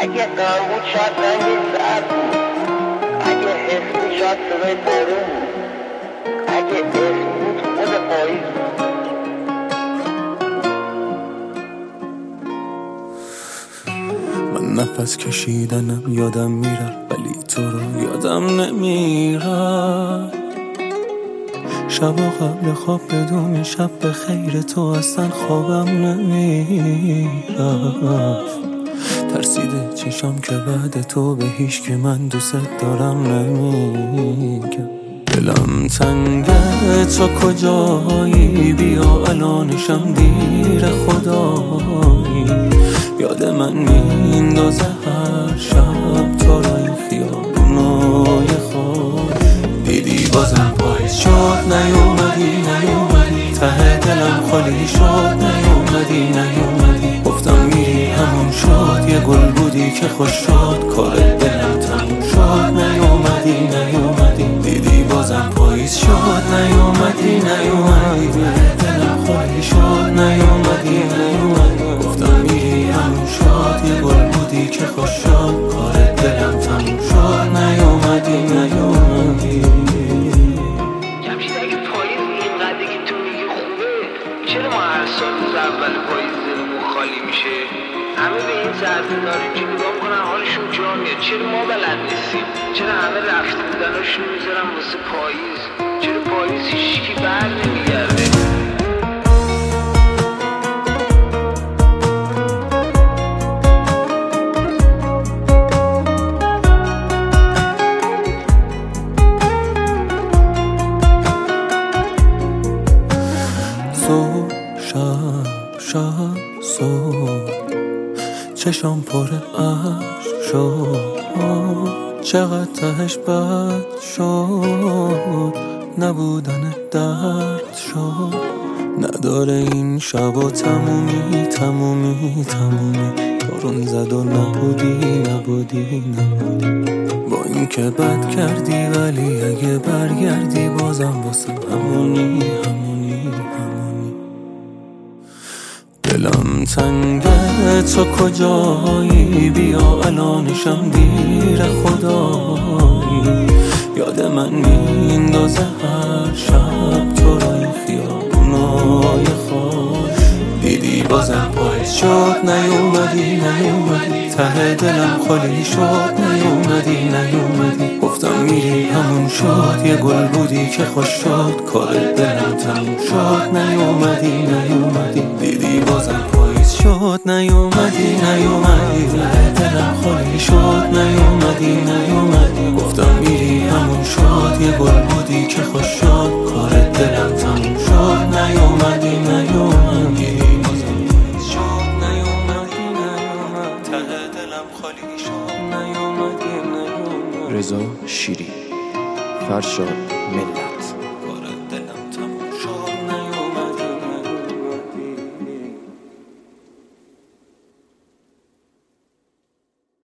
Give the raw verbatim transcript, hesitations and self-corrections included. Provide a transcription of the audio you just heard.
اگه قرار بود شاید رنگ زرد بود، اگه حس بود شاید صدای بارون بود، اگه اسم بود خود پاییز بود. من نفس کشیدنم یادم میره ولی تو رو یادم نمیره. شبا قبل خواب بدون شب به خیر تو اصلا خوابم نمیره. ترسیده چشم که بعد تو به هیچ که من دوست دارم نمیگم. دلم تنگه تو کجایی، بیا الانشم دیر خدایی. یاد من میندازه هر شب تو را این خیابونای خود. دیدی بازم پاییز شد نیومدی نیومدی، ته دلم خالی شد نیومدی نیومدی. گفتم میری همون شد، یه گل بودی که خوش شد، کار دلم تموم شد نیومدی نیومدی. دیدی بازم پاییز شد نیومدی نیومدی، دلم خالی شد نیومدی نیومدی. گفتم میری همون شد، یه گل بودی که خوش شد، کار دلم تموم شد نیومدی نیومدی. جمشید اگه پاییز اینقدر که تو میگی خوبه، چرا ما هر سال روز اول پاییز دلمون خالی میشه؟ همه به این سرزنده اینجا نگاه میکنن حالشون جا میاد، چرا ما بلد نیستیم؟ چرا همه رفته بودناشون میذارن واسه پاییز؟ چرا پاییز هیچکی بر نمیگرده؟ صبح شب شب صبح چشم پر عشق شد، چقدر تهش بد شد، نبودن درد شد. نداره این شب و تمومی تمومی تمومی، بارون زد و نبودی نبودی نبودی. با این که بد کردی ولی اگه برگردی بازم واسه همونی همونی همونی. دلم تنگه تو کجایی، بیا الانشم دیر خدایی. یاد من میندازه هر شب تو را این خیابونای خود. دیدی بازم پاییز شد نیومدی نیومدی، ته دلم خالی شد نیومدی نیومدی. گفتم میری همون شد، یه گل بودی که خوش شد، کار دلم تموم شد نیومدی نیومدی. دیدی بازم پاییز شد نیومدی نیومدی، ته دلم خالی شد نیومدی نیومدی. گفتم میری همون شد، یه گل بودی که خوش شد، کار دلم تموم شد نیومدی نیومدی. رضا شیری، فرشاد ملت.